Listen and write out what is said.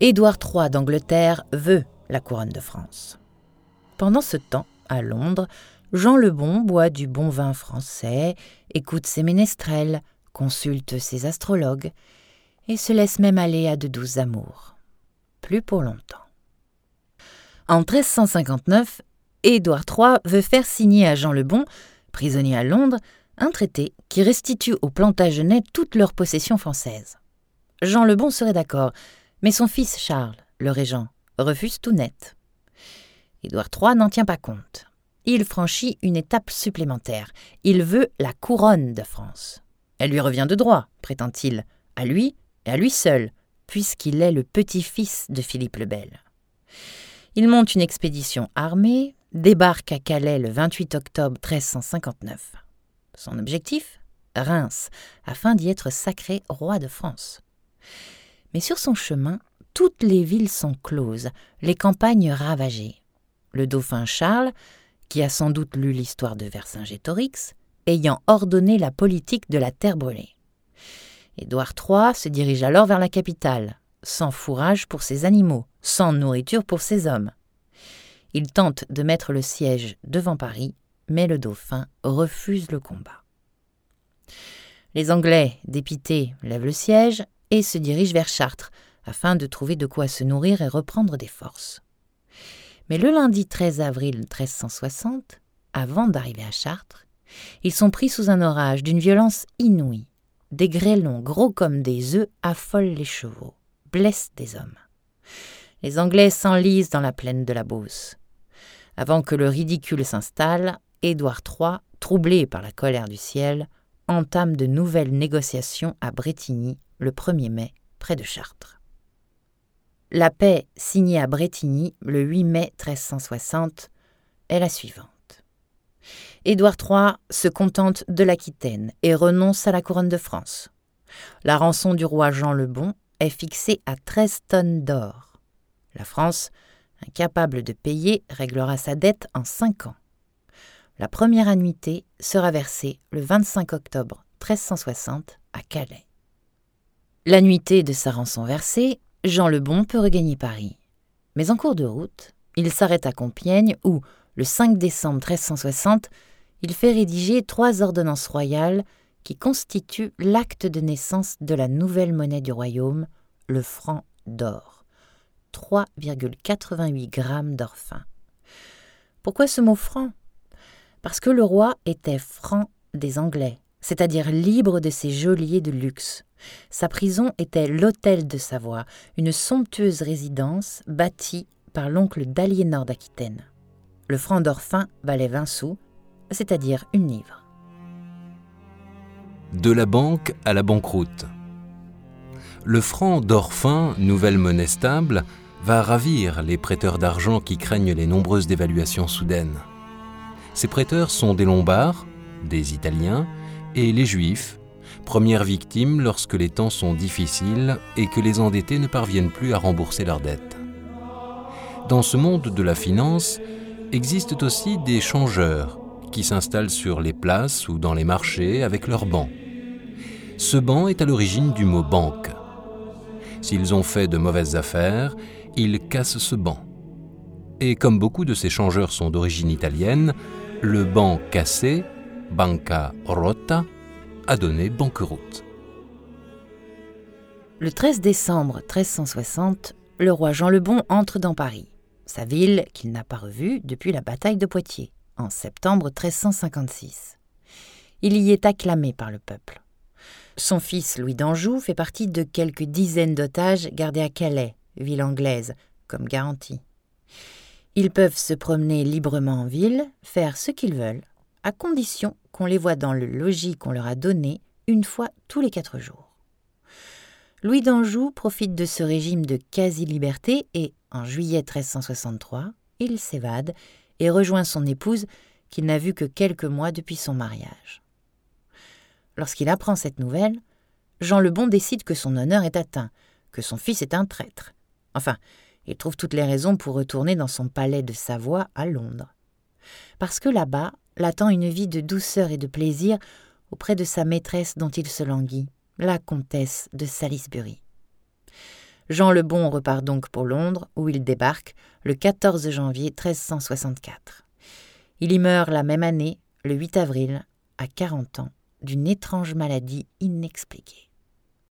Édouard III d'Angleterre veut la couronne de France. Pendant ce temps, à Londres, Jean le Bon boit du bon vin français, écoute ses ménestrels, consulte ses astrologues et se laisse même aller à de douces amours. Plus pour longtemps. En 1359, Édouard III veut faire signer à Jean le Bon, prisonnier à Londres, un traité qui restitue aux Plantagenets toutes leurs possessions françaises. Jean le Bon serait d'accord, mais son fils Charles, le régent, refuse tout net. Édouard III n'en tient pas compte. Il franchit une étape supplémentaire. Il veut la couronne de France. Elle lui revient de droit, prétend-il, à lui et à lui seul, puisqu'il est le petit-fils de Philippe le Bel. Il monte une expédition armée, débarque à Calais le 28 octobre 1359. Son objectif ? Reims, afin d'y être sacré roi de France. Mais sur son chemin, toutes les villes sont closes, les campagnes ravagées. Le dauphin Charles, qui a sans doute lu l'histoire de Vercingétorix, ayant ordonné la politique de la terre brûlée. Édouard III se dirige alors vers la capitale, sans fourrage pour ses animaux, sans nourriture pour ses hommes. Il tente de mettre le siège devant Paris, mais le dauphin refuse le combat. Les Anglais, dépités, lèvent le siège et se dirigent vers Chartres, afin de trouver de quoi se nourrir et reprendre des forces. Mais le lundi 13 avril 1360, avant d'arriver à Chartres, ils sont pris sous un orage d'une violence inouïe. Des grêlons gros comme des œufs affolent les chevaux, blessent des hommes. Les Anglais s'enlisent dans la plaine de la Beauce. Avant que le ridicule s'installe, Édouard III, troublé par la colère du ciel, entame de nouvelles négociations à Brétigny le 1er mai, près de Chartres. La paix signée à Brétigny le 8 mai 1360 est la suivante. Édouard III se contente de l'Aquitaine et renonce à la couronne de France. La rançon du roi Jean le Bon est fixée à 13 tonnes d'or. La France, incapable de payer, réglera sa dette en 5 ans. La première annuité sera versée le 25 octobre 1360 à Calais. L'annuité de sa rançon versée, Jean le Bon peut regagner Paris. Mais en cours de route, il s'arrête à Compiègne où, le 5 décembre 1360, il fait rédiger 3 ordonnances royales qui constituent l'acte de naissance de la nouvelle monnaie du royaume, le franc d'or. 3,88 grammes d'or fin. Pourquoi ce mot franc ? Parce que le roi était franc des Anglais, c'est-à-dire libre de ses geôliers de luxe. Sa prison était l'hôtel de Savoie, une somptueuse résidence bâtie par l'oncle d'Aliénor d'Aquitaine. Le franc d'or fin valait 20 sous, c'est-à-dire 1 livre. De la banque à la banqueroute. Le franc d'or fin, nouvelle monnaie stable, va ravir les prêteurs d'argent qui craignent les nombreuses dévaluations soudaines. Ces prêteurs sont des Lombards, des Italiens et les Juifs, premières victimes lorsque les temps sont difficiles et que les endettés ne parviennent plus à rembourser leurs dettes. Dans ce monde de la finance, existent aussi des changeurs qui s'installent sur les places ou dans les marchés avec leurs bancs. Ce banc est à l'origine du mot banque. S'ils ont fait de mauvaises affaires, ils cassent ce banc. Et comme beaucoup de ces changeurs sont d'origine italienne, le banc cassé, banca rotta, a donné banqueroute. Le 13 décembre 1360, le roi Jean le Bon entre dans Paris, sa ville qu'il n'a pas revue depuis la bataille de Poitiers, en septembre 1356. Il y est acclamé par le peuple. Son fils Louis d'Anjou fait partie de quelques dizaines d'otages gardés à Calais, ville anglaise, comme garantie. Ils peuvent se promener librement en ville, faire ce qu'ils veulent, à condition qu'on les voie dans le logis qu'on leur a donné 1 fois tous les 4 jours. Louis d'Anjou profite de ce régime de quasi-liberté et, en juillet 1363, il s'évade et rejoint son épouse qu'il n'a vue que quelques mois depuis son mariage. Lorsqu'il apprend cette nouvelle, Jean le Bon décide que son honneur est atteint, que son fils est un traître. Enfin, il trouve toutes les raisons pour retourner dans son palais de Savoie à Londres. Parce que là-bas, l'attend une vie de douceur et de plaisir auprès de sa maîtresse dont il se languit, la comtesse de Salisbury. Jean le Bon repart donc pour Londres, où il débarque le 14 janvier 1364. Il y meurt la même année, le 8 avril, à 40 ans, d'une étrange maladie inexpliquée.